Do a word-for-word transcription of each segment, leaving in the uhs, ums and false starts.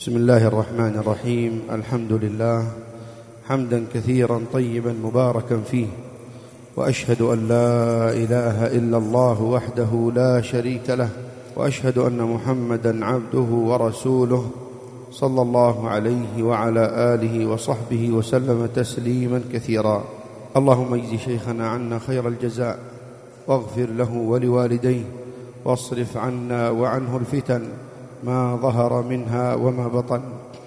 بسم الله الرحمن الرحيم. الحمد لله حمدا كثيرا طيبا مباركا فيه، وأشهد أن لا إله إلا الله وحده لا شريك له، وأشهد أن محمدا عبده ورسوله صلى الله عليه وعلى آله وصحبه وسلم تسليما كثيرا. اللهم اجز شيخنا عنا خير الجزاء، واغفر له ولوالديه، واصرف عنا وعنه الفتن ما ظهر منها وما بطن.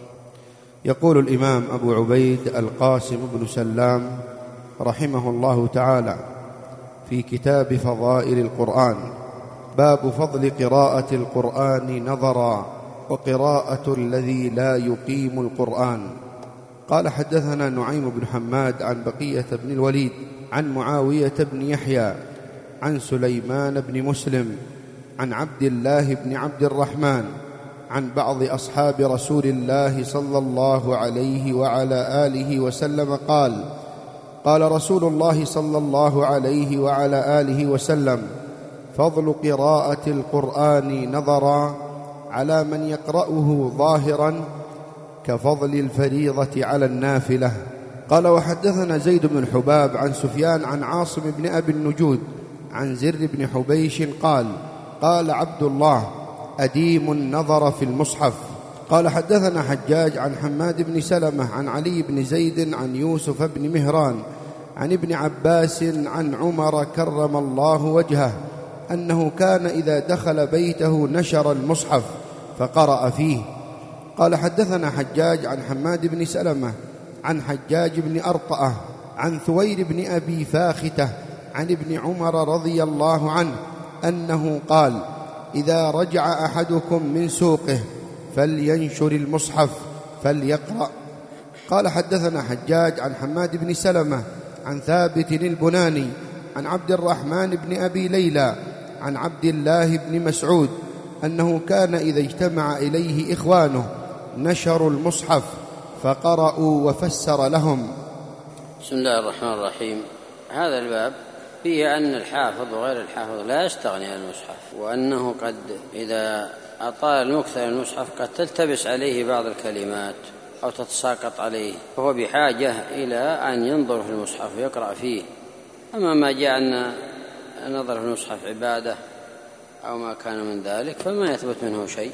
يقول الإمام أبو عبيد القاسم بن سلام رحمه الله تعالى في كتاب فضائل القرآن: باب فضل قراءة القرآن نظرا، وقراءة الذي لا يقيم القرآن. قال: حدثنا نعيم بن حماد عن بقية بن الوليد عن معاوية بن يحيى عن سليمان بن مسلم عن عبد الله بن عبد الرحمن عن بعض أصحاب رسول الله صلى الله عليه وعلى آله وسلم قال: قال رسول الله صلى الله عليه وعلى آله وسلم: فضل قراءة القرآن نظرا على من يقرأه ظاهرا كفضل الفريضة على النافلة. قال: وحدثنا زيد بن الحباب عن سفيان عن عاصم بن أبي النجود عن زر بن حبيش قال: قال عبد الله: أديم النظر في المصحف. قال: حدثنا حجاج عن حماد بن سلمة عن علي بن زيد عن يوسف بن مهران عن ابن عباس عن عمر كرم الله وجهه أنه كان إذا دخل بيته نشر المصحف فقرأ فيه. قال: حدثنا حجاج عن حماد بن سلمة عن حجاج بن أرطأة عن ثوير بن أبي فاختة عن ابن عمر رضي الله عنه أنه قال: إذا رجع أحدكم من سوقه فلينشر المصحف فليقرأ. قال: حدثنا حجاج عن حماد بن سلمة عن ثابت البناني عن عبد الرحمن بن أبي ليلى عن عبد الله بن مسعود أنه كان إذا اجتمع إليه إخوانه نشروا المصحف فقرأوا وفسر لهم. بسم الله الرحمن الرحيم. هذا الباب فيه أن الحافظ وغير الحافظ لا يستغني عن المصحف، وأنه قد إذا أطال المكثر المصحف قد تلتبس عليه بعض الكلمات أو تتساقط عليه، وهو بحاجة إلى أن ينظر في المصحف ويقرأ فيه. أما ما جاء أن النظر في المصحف عبادة أو ما كان من ذلك فما يثبت منه شيء،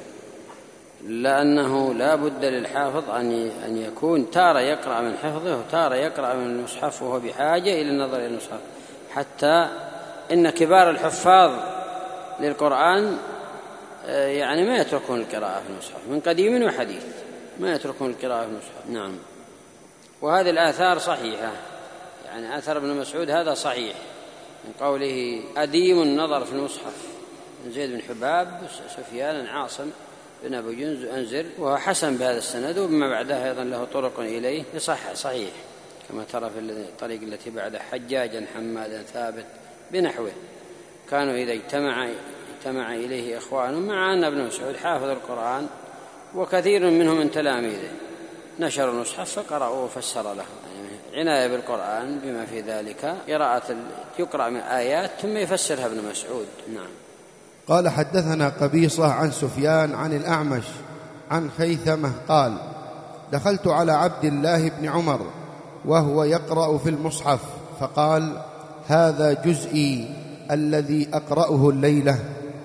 لأنه لا بد للحافظ أن يكون تارة يقرأ من حفظه وتارة يقرأ من المصحف وهو بحاجة إلى النظر إلى المصحف. حتى إن كبار الحفاظ للقرآن يعني ما يتركون القراءة في المصحف من قديم وحديث، ما يتركون القراءة في المصحف. نعم. وهذه الآثار صحيحة، يعني أثر ابن مسعود هذا صحيح من قوله: أديم النظر في المصحف، من زيد بن حباب سفيان عاصم بن أبو جنز أنزر، وهو حسن بهذا السند، وبما بعدها أيضا له طرق إليه صح صحيح، كما ترى في الطريق التي بعد: حجاجا حمادا ثابت بنحوه، كانوا إذا اجتمع اجتمع إليه إخوانه، مع أن ابن مسعود حافظ القرآن وكثير منهم من تلاميذه نشروا المصحف فقرأوا وفسر لهم، يعني عناية بالقرآن بما في ذلك قراءة يقرأ من آيات ثم يفسرها ابن مسعود. نعم. قال: حدثنا قبيصة عن سفيان عن الأعمش عن خيثمة قال: دخلت على عبد الله بن عمر وهو يقرأ في المصحف فقال: هذا جزئي الذي أقرأه الليلة.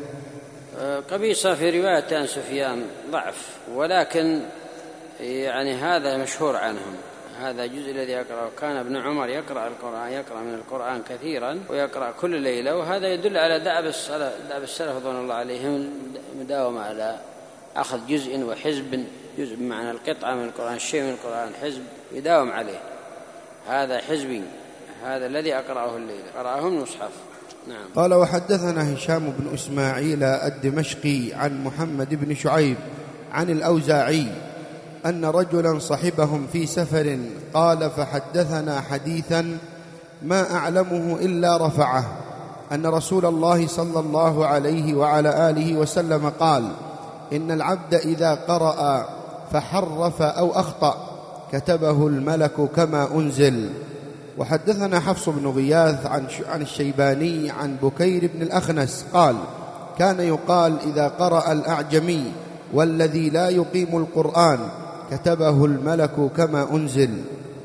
قبيصة في رواية عن سفيان ضعف، ولكن يعني هذا مشهور عنهم، هذا جزء الذي يقرأه. كان ابن عمر يقرأ القرآن، يقرأ من القرآن كثيرا ويقرأ كل ليلة، وهذا يدل على دأب السلف دأب السلف رضوان الله عليهم مداومة على أخذ جزء وحزب، جزء بمعنى القطعة من القرآن، شيء من القرآن حزب يداوم عليه، هذا حزبي، هذا الذي أقرأه الليلة قرأه المصحف. نعم. قال: وحدثنا هشام بن إسماعيل الدمشقي عن محمد بن شعيب عن الأوزاعي أن رجلا صحبهم في سفر قال: فحدثنا حديثا ما أعلمه إلا رفعه، أن رسول الله صلى الله عليه وعلى آله وسلم قال: إن العبد إذا قرأ فحرف أو أخطأ كتبه الملك كما أنزل. وحدثنا حفص بن غياث عن عن الشيباني عن بكير بن الأخنس قال: كان يقال إذا قرأ الأعجمي والذي لا يقيم القرآن كتبه الملك كما أنزل.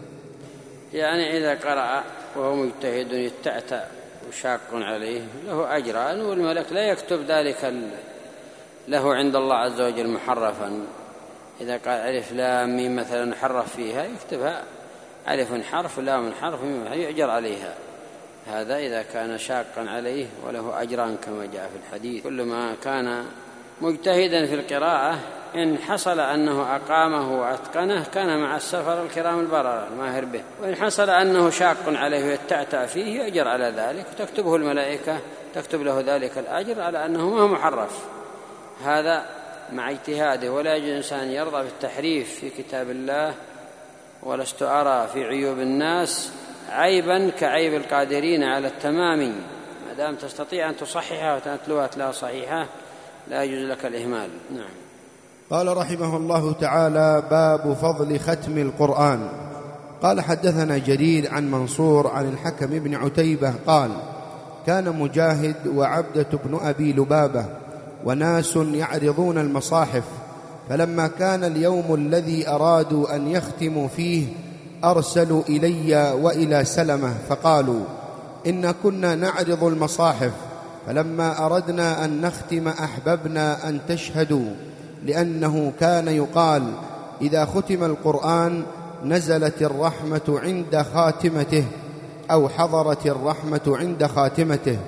يعني إذا قرأ وهو مجتهد يتأتأ وشاق عليه له أجران، والملك لا يكتب ذلك له عند الله عز وجل محرفا. إذا قال ألف لام ميم مثلا حرف فيها يكتبها ألف حرف لام حرف ميم يؤجر عليها. هذا إذا كان شاقا عليه وله أجران كما جاء في الحديث. كل ما كان مجتهدا في القراءة إن حصل أنه أقامه وأتقنه كان مع السفر الكرام البررة الماهر به، وإن حصل أنه شاق عليه ويتأتأ فيه يؤجر على ذلك، تكتبه الملائكة تكتب له ذلك الأجر على أنه ما هو محرف. هذا مع اجتهاده. ولا يجوز إنسان يرضى بالتحريف في كتاب الله. ولست أرى في عيوب الناس عيبا كعيب القادرين على التمام. ما دام تستطيع أن تصححها وتتلوها تلاها صحيحة لا يجوز لك الإهمال. نعم. قال رحمه الله تعالى: باب فضل ختم القرآن. قال: حدثنا جرير عن منصور عن الحكم بن عتيبة قال: كان مجاهد وعبدة بن أبي لبابة وناس يعرضون المصاحف، فلما كان اليوم الذي أرادوا أن يختموا فيه أرسلوا إلي وإلى سلمة فقالوا: إن كنا نعرض المصاحف، فلما أردنا أن نختم أحببنا أن تشهدوا، لأنه كان يقال إذا ختم القرآن نزلت الرحمة عند خاتمته أو حضرت الرحمة عند خاتمته.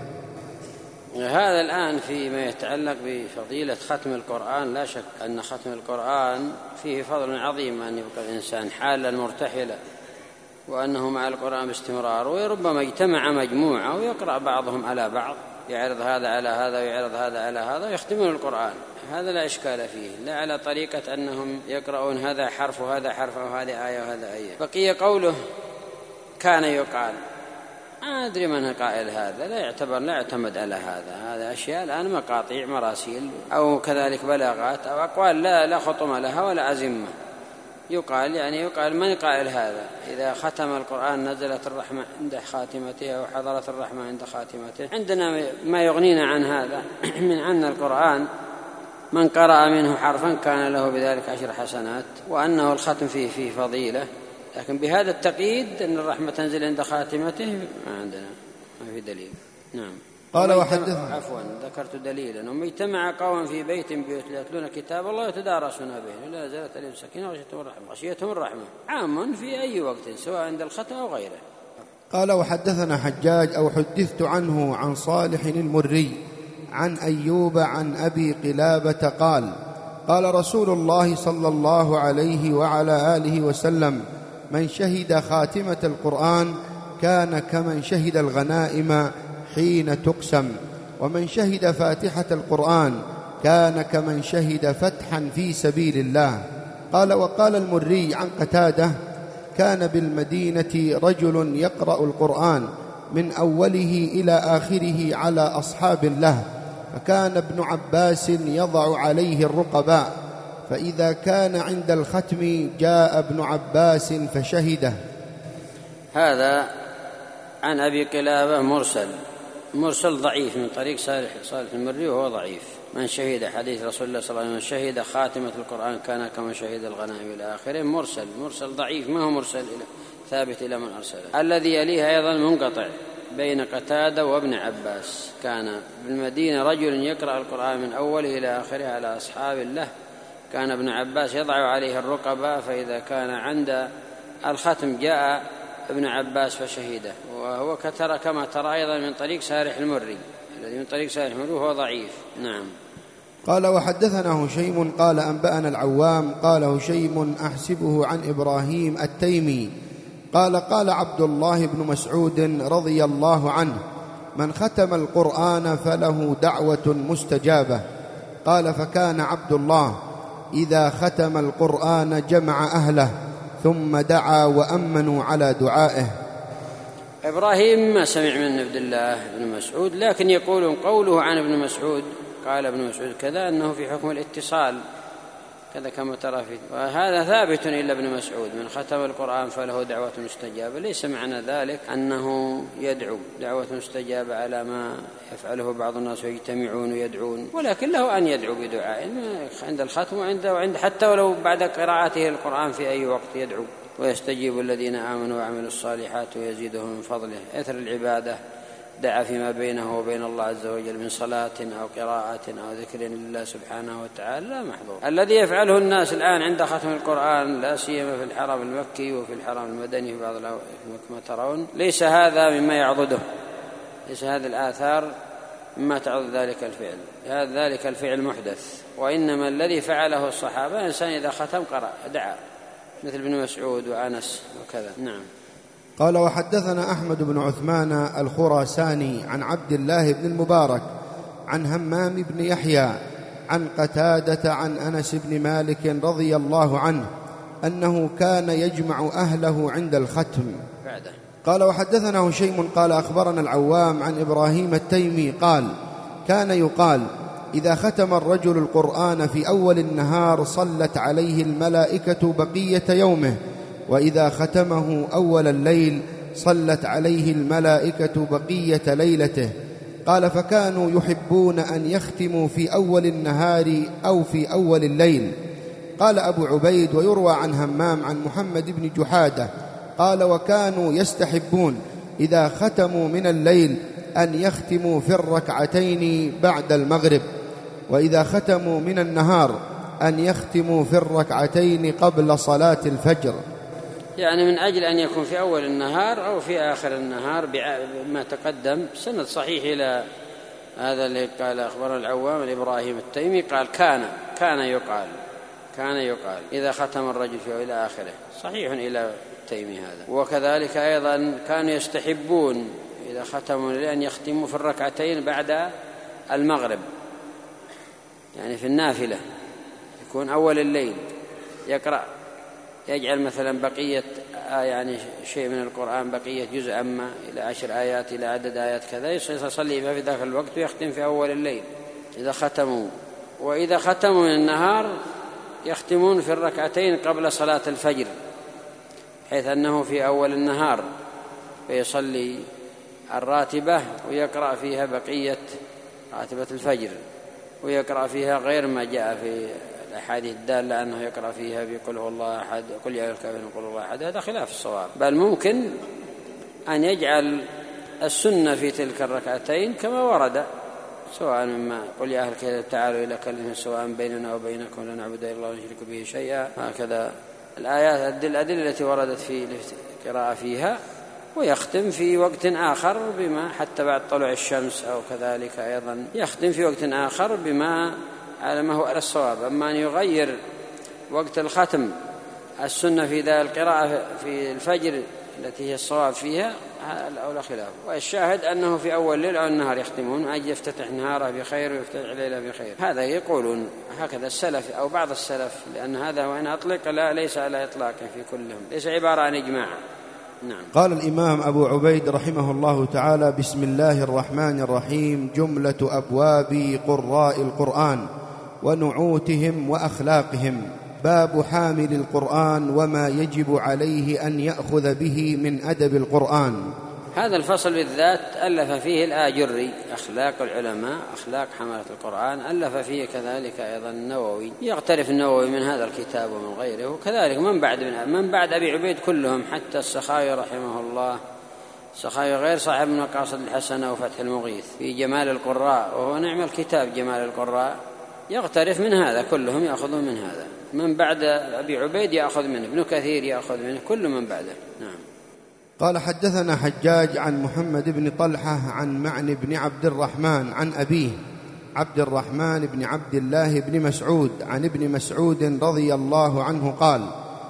هذا الآن فيما يتعلق بفضيلة ختم القرآن، لا شك أن ختم القرآن فيه فضل عظيم، أن يبقى الإنسان حالا مرتحلا وأنه مع القرآن باستمرار، وربما اجتمع مجموعة ويقرأ بعضهم على بعض، يعرض هذا على هذا ويعرض هذا على هذا ويختمون القرآن. هذا لا إشكال فيه، لا على طريقة أنهم يقرؤون هذا حرف وهذا حرف وهذه آية وهذا آية. بقي قوله كان يقال، ما أدري من قائل هذا، لا يعتبر لا يعتمد على هذا. هذا أشياء الآن مقاطيع مراسيل أو كذلك بلاغات أو أقوال لا لا خطم لها ولا أزمة. يقال يعني يقال من قائل هذا؟ إذا ختم القرآن نزلت الرحمة عند خاتمته وحضرت الرحمة عند خاتمته. عندنا ما يغنينا عن هذا من أن القرآن من قرأ منه حرفا كان له بذلك عشر حسنات، وأنه الختم فيه فيه فضيلة، لكن بهذا التقييد أن الرحمة تنزل عند خاتمته ما عندنا، ما في دليل. نعم. قال وحدث عفوا ذكرت دليلا: أنهم اجتمع قوم في بيت بيوت يتلون كتاب الله يتدارسون به إلا نزلت عليهم السكينة وغشيتهم الرحمة. غشيتهم الرحمة عام في أي وقت سواء عند الختم أو غيره. قال وحدثنا حجاج أو حدثت عنه عن صالح المري عن أيوب عن أبي قلابة قال: قال رسول الله صلى الله عليه وعلى آله وسلم: من شهد خاتمة القرآن كان كمن شهد الغنائم حين تقسم، ومن شهد فاتحة القرآن كان كمن شهد فتحا في سبيل الله. قال وقال المري عن قتادة: كان بالمدينة رجل يقرأ القرآن من أوله إلى آخره على أصحاب له، فكان ابن عباس يضع عليه الرقباء، فإذا كان عند الختم جاء ابن عباس فشهده. هذا عن أبي قلابة مرسل مرسل ضعيف من طريق صالح صالح المري وهو ضعيف. من شهد حديث رسول الله صلى الله عليه وسلم شهد خاتمة القرآن كان كما شهد الغنائم إلى آخره، مرسل مرسل ضعيف، ما هو مرسل إلى ثابت إلى من أرسله. الذي يليه أيضا منقطع بين قتادة وابن عباس: كان بالمدينة رجل يقرأ القرآن من أوله إلى آخره على أصحاب له، كان ابن عباس يضع عليه الرقبة، فإذا كان عند الختم جاء ابن عباس فشهده. وهو كتر كما ترى أيضا من طريق سارح المري، الذي من طريق سارح المري وهو ضعيف. نعم. قال وحدثنا هشيم قال أنبأنا العوام قال هشيم أحسبه عن إبراهيم التيمي قال قال عبد الله بن مسعود رضي الله عنه: من ختم القرآن فله دعوة مستجابة. قال فكان عبد الله إذا ختم القرآن جمع أهله ثم دعا وأمنوا على دعائه. إبراهيم ما سمع من عبد الله بن مسعود، لكن يقولون قوله عن ابن مسعود قال ابن مسعود كذا أنه في حكم الاتصال كذا كما ترى فيه. وهذا ثابت إلا ابن مسعود: من ختم القرآن فله دعوة مستجابة. ليس معنى ذلك أنه يدعو دعوة مستجابة على ما يفعله بعض الناس ويجتمعون ويدعون، ولكن له أن يدعو بدعاء عند الختم وعند, وعند حتى ولو بعد قراءته القرآن في أي وقت يدعو. ويستجيب الذين آمنوا وعملوا الصالحات ويزيدهم من فضله. أثر العبادة دعا فيما بينه وبين الله عز وجل من صلاة أو قراءة أو ذكر لله سبحانه وتعالى لا محظور. الذي يفعله الناس الآن عند ختم القرآن لا سيما في الحرم المكي وفي الحرم المدني في بعض كما ترون، ليس هذا مما يعضده، ليس هذه الآثار مما تعضد ذلك الفعل، هذا ذلك الفعل محدث. وإنما الذي فعله الصحابة إنسان إذا ختم قرأ دعا، مثل ابن مسعود وأنس وكذا. نعم. قال: وحدثنا أحمد بن عثمان الخراساني عن عبد الله بن المبارك عن همام بن يحيى عن قتادة عن أنس بن مالك رضي الله عنه أنه كان يجمع أهله عند الختم. قال: وحدثنا هشيم قال: أخبرنا العوام عن إبراهيم التيمي قال: كان يقال إذا ختم الرجل القرآن في أول النهار صلت عليه الملائكة بقية يومه، وإذا ختمه أول الليل صلت عليه الملائكة بقية ليلته. قال: فكانوا يحبون أن يختموا في أول النهار أو في أول الليل. قال أبو عبيد: ويروى عن همام عن محمد بن جحادة قال: وكانوا يستحبون إذا ختموا من الليل أن يختموا في الركعتين بعد المغرب، وإذا ختموا من النهار أن يختموا في الركعتين قبل صلاة الفجر. يعني من أجل أن يكون في أول النهار أو في آخر النهار بما تقدم. سند صحيح إلى هذا اللي قال أخبر العوام الإبراهيم التيمي قال: كان كان يقال كان يقال إذا ختم الرجل في إلى آخره، صحيح إلى التيمي هذا. وكذلك أيضا كانوا يستحبون إذا ختموا لأن يختموا في الركعتين بعد المغرب، يعني في النافلة يكون أول الليل يقرأ، يجعل مثلا بقية يعني شيء من القرآن بقية جزء أما إلى عشر آيات إلى عدد آيات كذا، يصلي في ذاك الوقت ويختم في أول الليل إذا ختموا. وإذا ختموا من النهار يختمون في الركعتين قبل صلاة الفجر، حيث أنه في أول النهار فيصلي الراتبة ويقرأ فيها بقية راتبة الفجر، ويقرأ فيها غير ما جاء في الأحاديث الدالة أنه يقرأ فيها بقل هو الله أحد قل يا أيها الكافرون قل هو الله أحد. هذا خلاف الصواب، بل ممكن أن يجعل السنة في تلك الركعتين كما ورد، سواء مما قل يا أهل الكتاب تعالوا إلى كلمة سواء بيننا وبينكم لا نعبد إلا الله ونشرك به شيئا، هكذا الآيات الأدلة التي وردت في القراءة فيها. ويختم في وقت آخر بما حتى بعد طلوع الشمس أو كذلك أيضا يختم في وقت آخر بما على ما هو على الصواب. أما أن يغير وقت الختم السنة في ذا القراءة في الفجر التي هي الصواب فيها الأولى خلاف. والشاهد أنه في أول ليل أو النهار يختمون، أجل يفتتح نهاره بخير ويفتتح ليله بخير. هذا يقولون هكذا السلف أو بعض السلف، لأن هذا وإن أطلق لا ليس على إطلاق في كلهم، ليس عبارة عن إجماع. نعم. قال الإمام أبو عبيد رحمه الله تعالى: بسم الله الرحمن الرحيم. جملة أبواب قراء القرآن ونعوتهم وأخلاقهم. باب حامل القرآن وما يجب عليه أن يأخذ به من أدب القرآن. هذا الفصل بالذات ألف فيه الآجري أخلاق العلماء، أخلاق حملة القرآن، ألف فيه كذلك أيضا النووي، يقترف النووي من هذا الكتاب ومن غيره، وكذلك من بعد من, من بعد أبي عبيد كلهم، حتى السخاوي رحمه الله، السخاوي غير صاحب مقاصد الحسنة وفتح المغيث في جمال القراء، وهو نعم الكتاب جمال القراء، يقترف من هذا، كلهم يأخذون من هذا. من بعد أبي عبيد يأخذ منه، ابن كثير يأخذ منه، كل من بعده. نعم. قال: حدثنا حجاج عن محمد بن طلحة عن معن بن عبد الرحمن عن أبيه عبد الرحمن بن عبد الله بن مسعود عن ابن مسعود رضي الله عنه قال: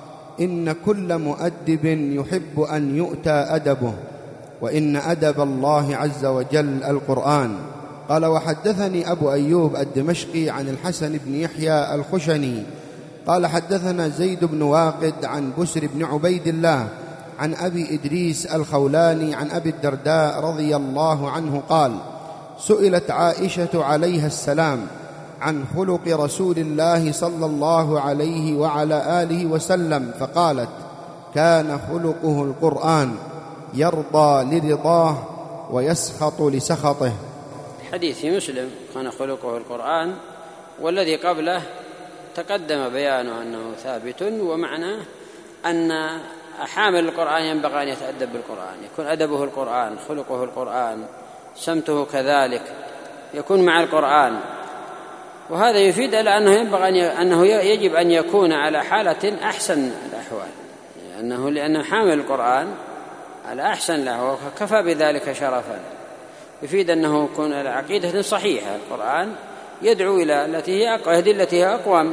إن كل مؤدب يحب أن يؤتى أدبه، وإن أدب الله عز وجل القرآن. قال: وحدثني أبو أيوب الدمشقي عن الحسن بن يحيى الخشني قال: حدثنا زيد بن واقد عن بسر بن عبيد الله عن أبي إدريس الخولاني عن أبي الدرداء رضي الله عنه قال: سئلت عائشة عليها السلام عن خلق رسول الله صلى الله عليه وعلى آله وسلم فقالت: كان خلقه القرآن، يرضى لرضاه ويسخط لسخطه. حديث مسلم كان خلقه القرآن، والذي قبله تقدم بيانه أنه ثابت، ومعناه أن حامل القرآن ينبغي أن يتأدب بالقرآن، يكون أدبه القرآن، خلقه القرآن، سمته كذلك، يكون مع القرآن. وهذا يفيد على أنه ينبغي أنه يجب أن يكون على حالة أحسن الأحوال، لأنه لأنه حامل القرآن على أحسن له، وكفى بذلك شرفا. يفيد أنه يكون على عقيدة صحيحة، القرآن يدعو إلى التي هي أقوى، يهدي التي هي أقوم،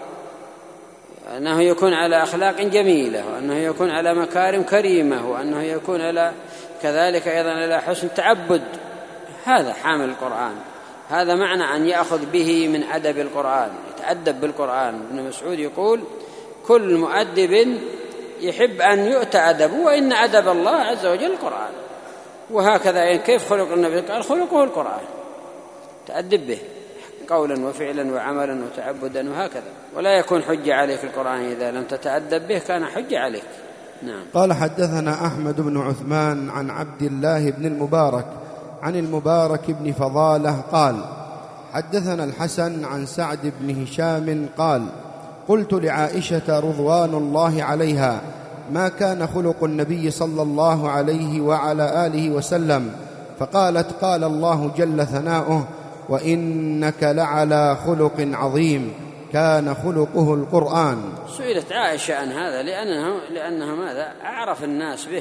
أنه يكون على أخلاق جميلة، وأنه يكون على مكارم كريمة، وأنه يكون على كذلك أيضا على حسن تعبد. هذا حامل القرآن، هذا معنى أن يأخذ به من أدب القرآن، يتأدب بالقرآن. ابن مسعود يقول: كل مؤدب يحب أن يؤتى أدبه، وإن أدب الله عز وجل القرآن. وهكذا يعني كيف خلق النبي؟ قال: خلقه القرآن، تأدب به قولا وفعلا وعملا وتعبدا، وهكذا. ولا يكون حجة عليك القرآن إذا لم تتأدب به، كان حجة عليك. نعم. قال: حدثنا أحمد بن عثمان عن عبد الله بن المبارك عن المبارك بن فضالة قال: حدثنا الحسن عن سعد بن هشام قال: قلت لعائشة رضوان الله عليها: ما كان خلق النبي صلى الله عليه وعلى آله وسلم؟ فقالت: قال الله جل ثناؤه: وإنك لعلى خلق عظيم، كان خلقه القرآن. سئلت عائشة عن هذا لأنه لأنها ماذا؟ أعرف الناس به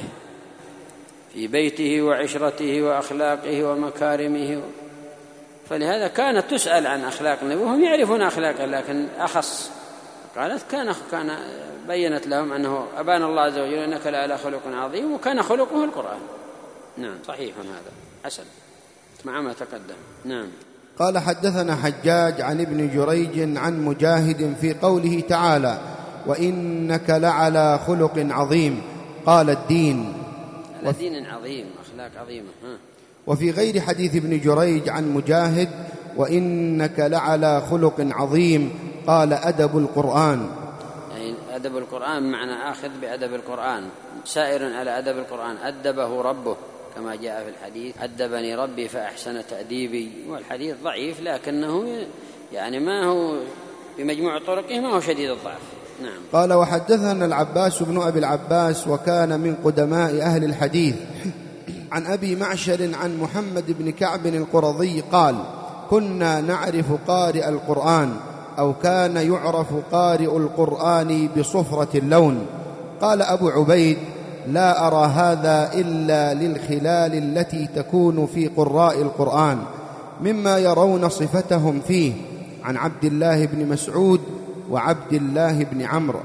في بيته وعشرته وأخلاقه ومكارمه، فلهذا كانت تسأل عن أخلاق النبي وهم يعرفون أخلاقه، لكن أخص. قالت: كان كان بينت لهم أنه أبان الله عز وجل إنك لعلى خلق عظيم، وكان خلقه القرآن. نعم، صحيح هذا، حسن مع ما تقدم. نعم. قال: حدثنا حجاج عن ابن جريج عن مجاهد في قوله تعالى: وإنك لعلى خلق عظيم، قال: الدين. على دين عظيم، أخلاق عظيمة. ها. وفي غير حديث ابن جريج عن مجاهد: وإنك لعلى خلق عظيم، قال: أدب القرآن. يعني أدب القرآن معنى آخذ بأدب القرآن، سائر على أدب القرآن، أدبه ربه كما جاء في الحديث: أدبني ربي فأحسن تأديبي. والحديث ضعيف، لكنه يعني ما هو بمجموع طرقه ما هو شديد الضعف. نعم. قال: وحدثنا العباس بن أبي العباس، وكان من قدماء أهل الحديث، عن أبي معشر عن محمد بن كعب القرظي قال: كنا نعرف قارئ القرآن، أو كان يعرف قارئ القرآن بصفرة اللون. قال أبو عبيد: لا أرى هذا إلا للخلال التي تكون في قراء القرآن مما يرون صفتهم فيه. عن عبد الله بن مسعود وعبد الله بن عمرو.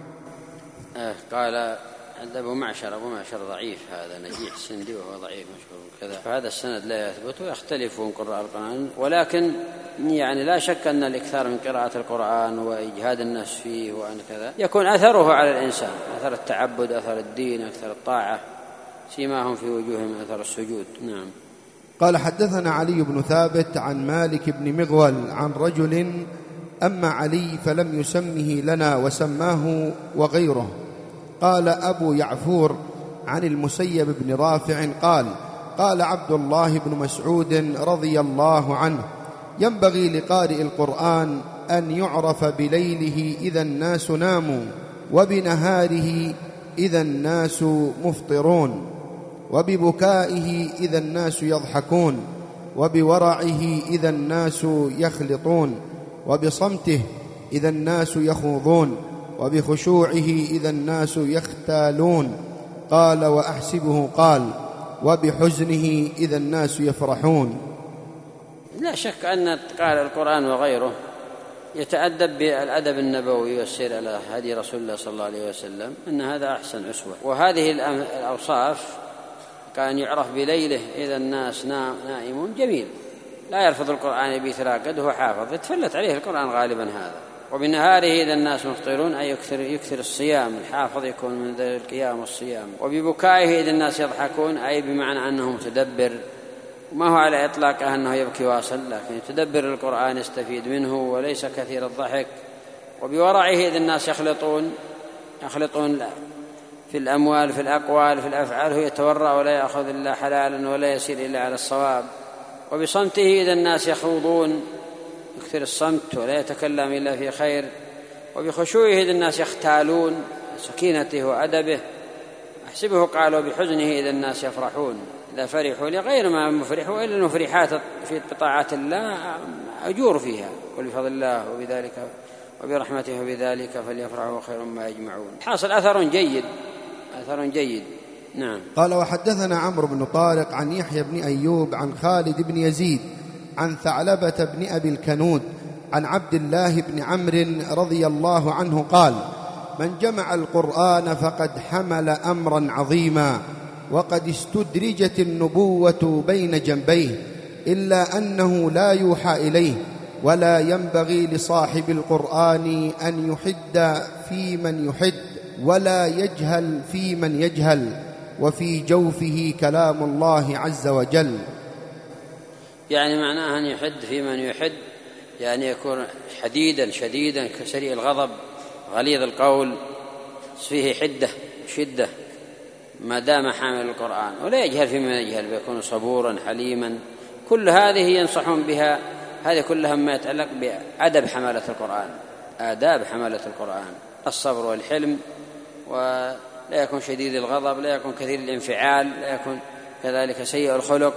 آه قال أبو معشر أبو معشر ضعيف، هذا نجيح سندي وهو ضعيف مشهور كذا، فهذا السند لا يثبت، ويختلفون قراء القرآن. ولكن يعني لا شك أن الإكثار من قراءة القرآن وإجهاد الناس فيه وأن كذا يكون أثره على الإنسان، أثر التعبد، أثر الدين، أثر الطاعة، سيماهم في وجوههم أثر السجود. نعم. قال: حدثنا علي بن ثابت عن مالك بن مغول عن رجل أما علي فلم يسمه لنا وسماه وغيره. قال أبو يعفور عن المسيب بن رافع قال: قال عبد الله بن مسعود رضي الله عنه: ينبغي لقارئ القرآن أن يعرف بليله إذا الناس ناموا، وبنهاره إذا الناس مفطرون، وببكائه إذا الناس يضحكون، وبورعه إذا الناس يخلطون، وبصمته إذا الناس يخوضون، وبخشوعه إذا الناس يختالون. قال: وأحسبه قال: وبحزنه إذا الناس يفرحون. لا شك أن قارئ القرآن وغيره يتأدب بالأدب النبوي والسير على هدي رسول الله صلى الله عليه وسلم، أن هذا أحسن أسوة. وهذه الأوصاف كان يعرف بليله إذا الناس نائمون جميل، لا يرفض القرآن بيتراقد وهو حافظ، يتفلت عليه القرآن غالبا هذا. وبنهاره إذا الناس مفطرون، أي يكثر, يكثر الصيام، الحافظ يكون من ذلك القيام والصيام. وببكائه إذا الناس يضحكون، أي بمعنى أنه متدبر ما هو على إطلاقه أنه يبكي واصل، لكن يتدبر القرآن يستفيد منه وليس كثير الضحك. وبورعه إذ الناس يخلطون يخلطون في الأموال في الأقوال في الأفعال، هو يتورع ولا يأخذ إلا حلالا ولا يسير إلا على الصواب. وبصمته إذا الناس يخوضون يكثر الصمت ولا يتكلم إلا في خير. وبخشوعه إذا الناس يختالون سكينته وأدبه. أحسبه قالوا بحزنه إذا الناس يفرحون، إذا فرحوا لغير ما مفرحوا إلا المفرحات في بطاعة الله أجور فيها، ولفضل الله وبذلك وبرحمته وبذلك فليفرحوا خير ما يجمعون. حاصل أثر جيد أثر جيد. نعم. قال وحدثنا عمرو بن طارق عن يحيى بن أيوب عن خالد بن يزيد عن ثعلبة بن أبي الكنود عن عبد الله بن عمرو رضي الله عنه قال: من جمع القرآن فقد حمل أمرا عظيما، وقد استدرجت النبوة بين جنبيه، إلا أنه لا يوحى إليه، ولا ينبغي لصاحب القرآن أن يحد في من يحد، ولا يجهل في من يجهل، وفي جوفه كلام الله عز وجل. يعني معناه أن يحد في من يحد، يعني يكون حديدا شديدا كسريع الغضب غليظ القول، فيه حدة شدة ما دام حامل القرآن، ولا يجهل في من يجهل، بيكون صبورا حليما. كل هذه ينصحون بها، هذه كلها ما يتعلق بأدب حملة القرآن، آداب حملة القرآن، الصبر والحلم، ولا يكون شديد الغضب، لا يكون كثير الانفعال، لا يكون كذلك سيء الخلق.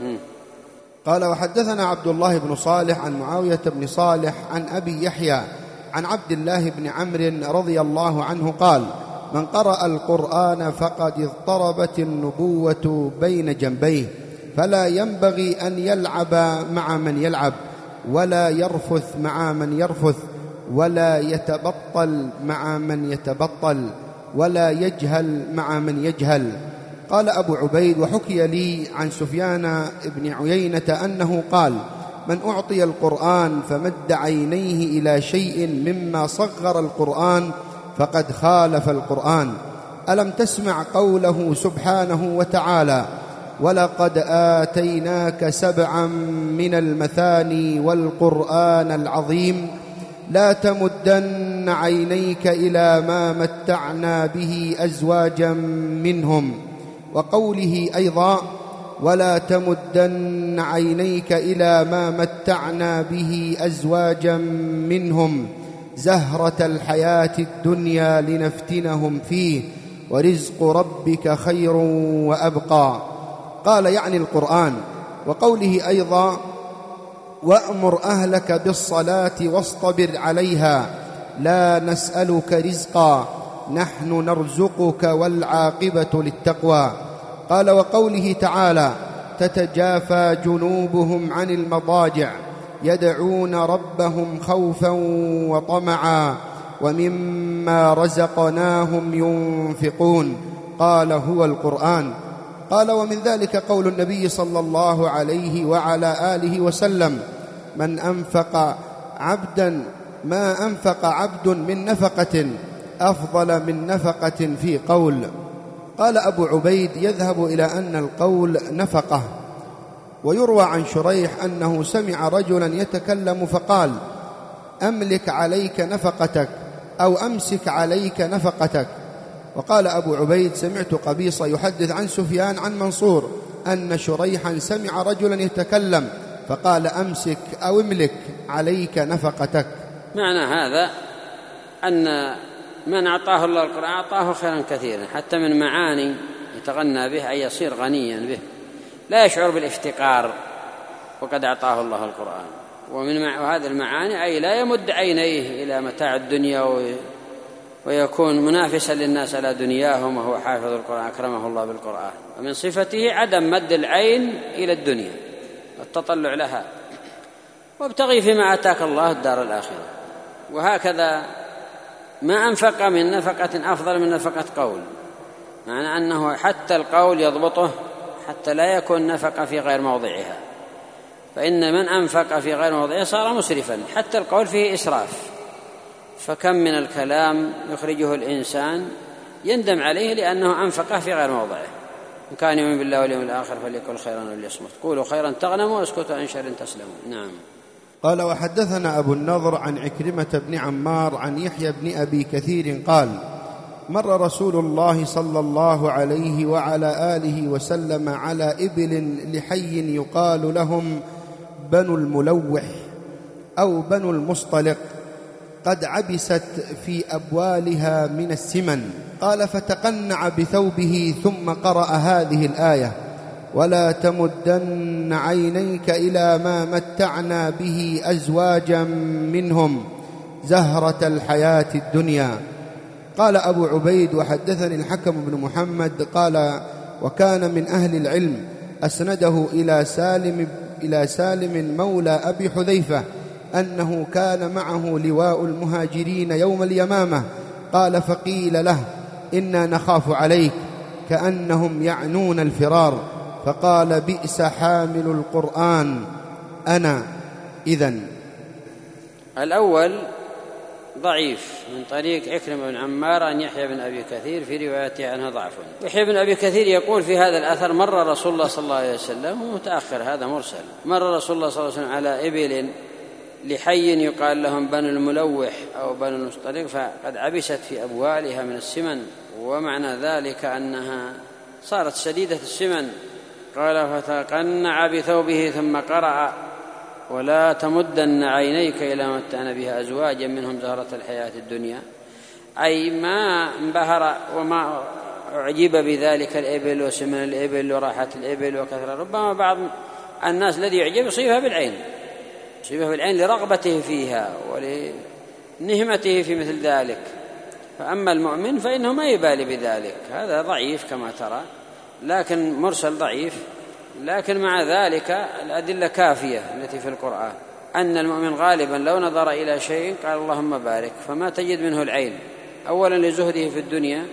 قال وحدثنا عبد الله بن صالح عن معاوية بن صالح عن أبي يحيى عن عبد الله بن عمرو رضي الله عنه قال: من قرأ القرآن فقد اضطربت النبوة بين جنبيه، فلا ينبغي أن يلعب مع من يلعب، ولا يرفث مع من يرفث، ولا يتبطل مع من يتبطل، ولا يجهل مع من يجهل. قال أبو عبيد: وحكي لي عن سفيان بن عيينة أنه قال: من أعطي القرآن فمد عينيه إلى شيء مما صغر القرآن فقد خالف القرآن. ألم تسمع قوله سبحانه وتعالى: ولقد آتيناك سبعا من المثاني والقرآن العظيم، لا تمدن عينيك إلى ما متعنا به أزواجا منهم. وقوله أيضا: ولا تمدن عينيك إلى ما متعنا به أزواجا منهم زهرة الحياة الدنيا لنفتنهم فيه ورزق ربك خير وأبقى. قال يعني القرآن. وقوله أيضا: وأمر أهلك بالصلاة واصطبر عليها لا نسألك رزقا نحن نرزقك والعاقبة للتقوى. قال وقوله تعالى: تتجافى جنوبهم عن المضاجع يدعون ربهم خوفا وطمعا ومما رزقناهم ينفقون. قال هو القرآن. قال ومن ذلك قول النبي صلى الله عليه وعلى آله وسلم: من أنفق عبدا ما أنفق عبد من نفقة أفضل من نفقة في قول. قال أبو عبيد: يذهب إلى أن القول نفقة. ويروى عن شريح أنه سمع رجلا يتكلم فقال: أملك عليك نفقتك أو أمسك عليك نفقتك. وقال أبو عبيد: سمعت قبيصة يحدث عن سفيان عن منصور أن شريحا سمع رجلا يتكلم فقال: أمسك أو املك عليك نفقتك. معنى هذا أن من أعطاه الله القرآن أعطاه خيرا كثيرا، حتى من معاني يتغنى به أي يصير غنيا به، لا يشعر بالافتقار وقد أعطاه الله القرآن. ومن هذه المعاني أي لا يمد عينيه إلى متاع الدنيا ويكون منافسا للناس على دنياهم وهو حافظ القرآن أكرمه الله بالقرآن. ومن صفته عدم مد العين إلى الدنيا والتطلع لها، وابتغي فيما آتاك الله الدار الآخرة. وهكذا ما أنفق من نفقة أفضل من نفقة قول، معنى أنه حتى القول يضبطه حتى لا يكون نفقة في غير موضعها، فإن من أنفق في غير موضعه صار مسرفا. حتى القول فيه إسراف، فكم من الكلام يخرجه الإنسان يندم عليه لأنه أنفقه في غير موضعه. إن كان يؤمن بالله واليوم الآخر فليقل خيرا وليصمت، قولوا خيرا تغنموا واسكتوا عن شر تسلموا. نعم. قال: وحدثنا أبو النضر عن عكرمة بن عمار عن يحيى بن أبي كثير قال: مر رسول الله صلى الله عليه وعلى آله وسلم على إبل لحي يقال لهم بنو الملوح أو بنو المصطلق قد عبست في أبوالها من السمن. قال: فتقنع بثوبه ثم قرأ هذه الآية: ولا تمدن عينيك إلى ما متعنا به أزواجا منهم زهرة الحياة الدنيا. قال أبو عبيد: وحدثني الحكم بن محمد قال: وكان من أهل العلم، أسنده إلى سالم, إلى سالم مولى أبي حذيفة أنه كان معه لواء المهاجرين يوم اليمامة. قال: فقيل له: إنا نخاف عليك، كأنهم يعنون الفرار. فقال: بئس حامل القرآن أنا إذن. الأول ضعيف من طريق عكرمة بن عمار عن يحيى بن أبي كثير، في روايته عنها ضعف. يحيى بن أبي كثير يقول في هذا الأثر: مر رسول الله صلى الله عليه وسلم، متأخر هذا مرسل، مر رسول الله صلى الله عليه وسلم على إبل لحي يقال لهم بنو الملوح أو بنو المصطلق فقد عبست في أبوالها من السمن، ومعنى ذلك أنها صارت شديدة السمن. قال: فتقنع بثوبه ثم قرأ: ولا تمدن عينيك إلى ما متعنا بها أزواجا منهم زهرة الحياة الدنيا، أي ما انبهر وما أعجب بذلك الإبل وسمن الإبل وراحة الإبل وكثرة. ربما بعض الناس الذي يعجب يصيبها بالعين، يصيبها بالعين لرغبته فيها ولنهمته في مثل ذلك. فأما المؤمن فإنه ما يبالي بذلك. هذا ضعيف كما ترى، لكن مرسل ضعيف، لكن مع ذلك الأدلة كافية التي في القرآن أن المؤمن غالبا لو نظر إلى شيء قال اللهم بارك، فما تجد منه العين، أولا لزهده في الدنيا،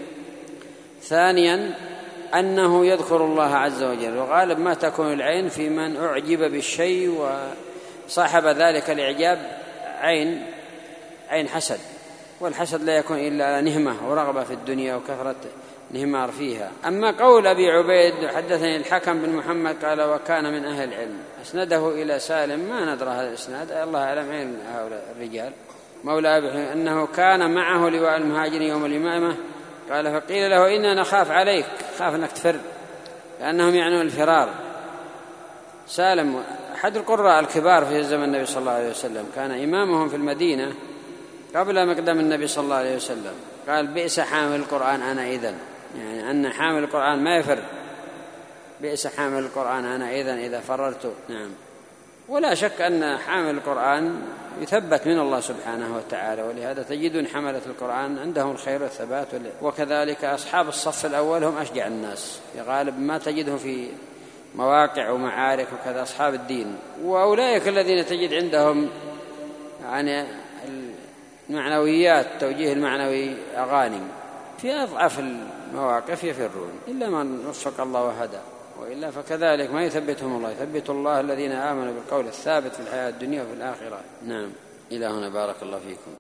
ثانيا أنه يذكر الله عز وجل، وغالب ما تكون العين في من أعجب بالشيء وصاحب ذلك الإعجاب عين عين حسد، والحسد لا يكون إلا نهمة ورغبة في الدنيا وكثرة نهمار فيها. أما قول أبي عبيد: حدثني الحكم بن محمد قال: وكان من أهل العلم، أسنده إلى سالم، ما ندرى هذا الإسناد، الله أعلم أين هؤلاء الرجال. مولى أبي حذيفة أنه كان معه لواء المهاجرين يوم اليمامة. قال: فقيل له: إنا نخاف عليك، خاف أنك تفر، لأنهم يعنون الفرار. سالم أحد القراء الكبار في زمن النبي صلى الله عليه وسلم، كان إمامهم في المدينة قبل مقدم النبي صلى الله عليه وسلم. قال: بئس حامل القرآن أنا إذن، يعني أن حامل القرآن ما يفر، بئس حامل القرآن أنا إذن إذا فررت. نعم. ولا شك أن حامل القرآن يثبت من الله سبحانه وتعالى، ولهذا تجدون حملة القرآن عندهم الخير والثبات، وكذلك أصحاب الصف الأول هم أشجع الناس، في غالب ما تجدهم في مواقع ومعارك وكذا، أصحاب الدين. وأولئك الذين تجد عندهم يعني المعنويات، توجيه المعنوي أغاني، في أضعف المواقف يفرون، إلا من وفق الله وهدى، وإلا فكذلك ما يثبتهم الله. يثبت الله الذين آمنوا بالقول الثابت في الحياة الدنيا وفي الآخرة. نعم. إلى هنا بارك الله فيكم.